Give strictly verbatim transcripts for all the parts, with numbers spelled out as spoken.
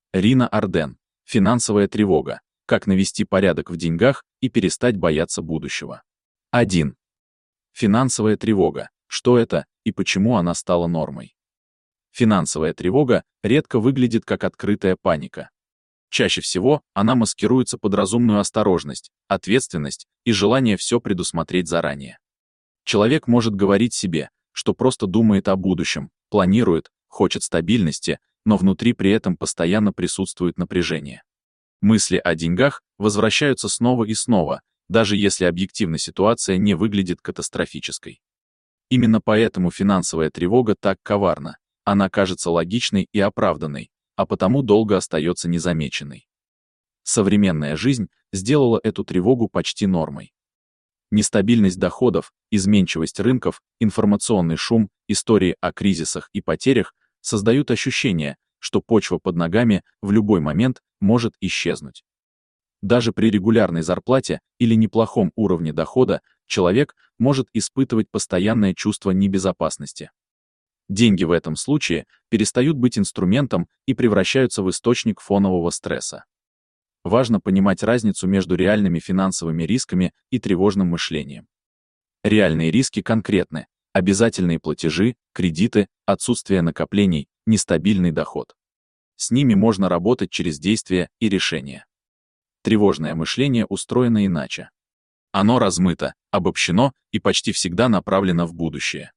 Рина Арден. Финансовая тревога. Как навести порядок в деньгах и перестать бояться будущего. один. Финансовая тревога. Что это и почему она стала нормой? Финансовая тревога редко выглядит как открытая паника. Чаще всего она маскируется под разумную осторожность, ответственность и желание все предусмотреть заранее. Человек может говорить себе, что просто думает о будущем, планирует, хочет стабильности, но внутри при этом постоянно присутствует напряжение. Мысли о деньгах возвращаются снова и снова, даже если объективно ситуация не выглядит катастрофической. Именно поэтому финансовая тревога так коварна. Она кажется логичной и оправданной, а потому долго остается незамеченной. Современная жизнь сделала эту тревогу почти нормой. Нестабильность доходов, изменчивость рынков, информационный шум, истории о кризисах и потерях создают ощущение, что почва под ногами в любой момент может исчезнуть. Даже при регулярной зарплате или неплохом уровне дохода человек может испытывать постоянное чувство небезопасности. Деньги в этом случае перестают быть инструментом и превращаются в источник фонового стресса. Важно понимать разницу между реальными финансовыми рисками и тревожным мышлением. Реальные риски конкретны: обязательные платежи, кредиты, отсутствие накоплений, нестабильный доход. С ними можно работать через действия и решения. Тревожное мышление устроено иначе. Оно размыто, обобщено и почти всегда направлено в будущее.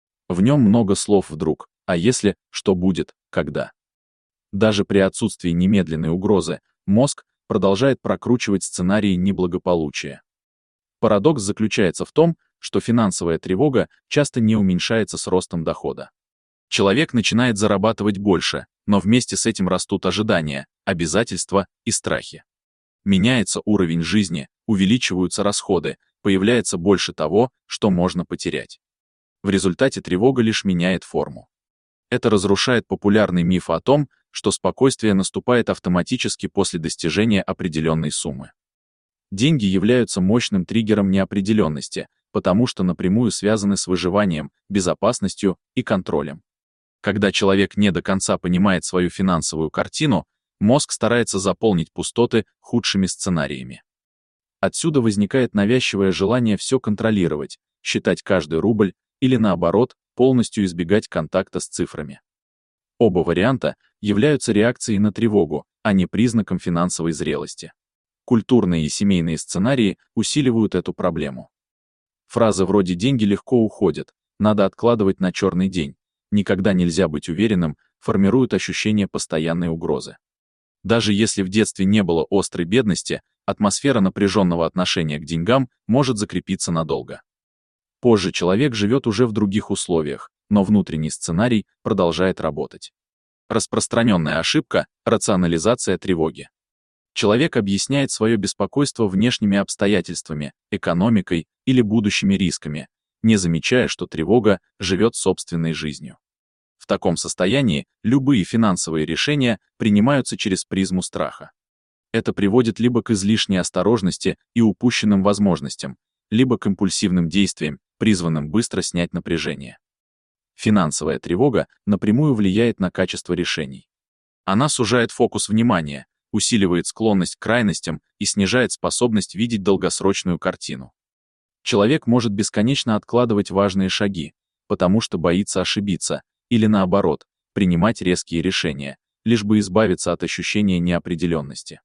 В нем много слов «вдруг», «а если», «что будет», «когда». Даже при отсутствии немедленной угрозы мозг продолжает прокручивать сценарии неблагополучия. Парадокс заключается в том, что финансовая тревога часто не уменьшается с ростом дохода. Человек начинает зарабатывать больше, но вместе с этим растут ожидания, обязательства и страхи. Меняется уровень жизни, увеличиваются расходы, появляется больше того, что можно потерять. В результате тревога лишь меняет форму. Это разрушает популярный миф о том, что спокойствие наступает автоматически после достижения определенной суммы. Деньги являются мощным триггером неопределенности, потому что напрямую связаны с выживанием, безопасностью и контролем. Когда человек не до конца понимает свою финансовую картину, мозг старается заполнить пустоты худшими сценариями. Отсюда возникает навязчивое желание все контролировать, считать каждый рубль или, наоборот, полностью избегать контакта с цифрами. Оба варианта являются реакцией на тревогу, а не признаком финансовой зрелости. Культурные и семейные сценарии усиливают эту проблему. Фразы вроде «деньги легко уходят», «надо откладывать на черный день», «никогда нельзя быть уверенным» формируют ощущение постоянной угрозы. Даже если в детстве не было острой бедности, атмосфера напряженного отношения к деньгам может закрепиться надолго. Позже человек живет уже в других условиях, но внутренний сценарий продолжает работать. Распространенная ошибка – рационализация тревоги. Человек объясняет свое беспокойство внешними обстоятельствами, экономикой или будущими рисками, не замечая, что тревога живет собственной жизнью. В таком состоянии любые финансовые решения принимаются через призму страха. Это приводит либо к излишней осторожности и упущенным возможностям, либо к импульсивным действиям, призванным быстро снять напряжение. Финансовая тревога напрямую влияет на качество решений. Она сужает фокус внимания, усиливает склонность к крайностям и снижает способность видеть долгосрочную картину. Человек может бесконечно откладывать важные шаги, потому что боится ошибиться, или наоборот, принимать резкие решения, лишь бы избавиться от ощущения неопределенности.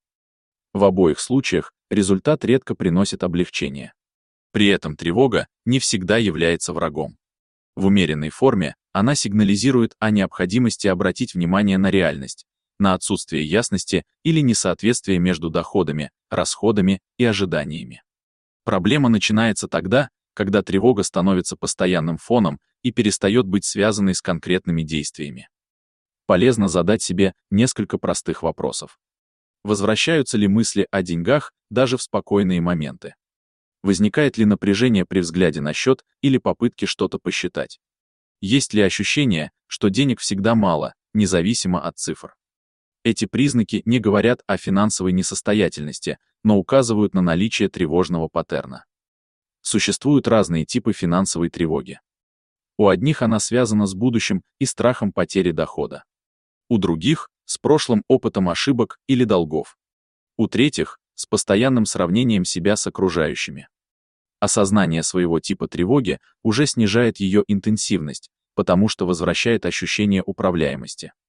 В обоих случаях результат редко приносит облегчение. При этом тревога не всегда является врагом. В умеренной форме она сигнализирует о необходимости обратить внимание на реальность, на отсутствие ясности или несоответствие между доходами, расходами и ожиданиями. Проблема начинается тогда, когда тревога становится постоянным фоном и перестает быть связанной с конкретными действиями. Полезно задать себе несколько простых вопросов. Возвращаются ли мысли о деньгах даже в спокойные моменты? Возникает ли напряжение при взгляде на счет или попытке что-то посчитать? Есть ли ощущение, что денег всегда мало, независимо от цифр? Эти признаки не говорят о финансовой несостоятельности, но указывают на наличие тревожного паттерна. Существуют разные типы финансовой тревоги. У одних она связана с будущим и страхом потери дохода. У других с прошлым опытом ошибок или долгов. У-третьих, с постоянным сравнением себя с окружающими. Осознание своего типа тревоги уже снижает ее интенсивность, потому что возвращает ощущение управляемости.